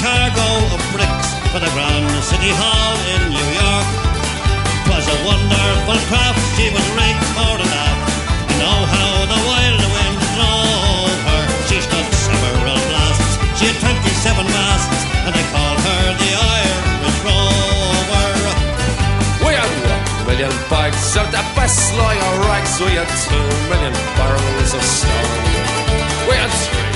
cargo of bricks for the Grand City Hall in New York. 'Twas a wonderful craft, she was rigged for an aft. You know how the wild wind drove her. She stood several blasts, she had 27 masts, and they called her the Irish Rover. We had 1 million bags of the best line of rags. We had 2 million barrels of stone. We had 3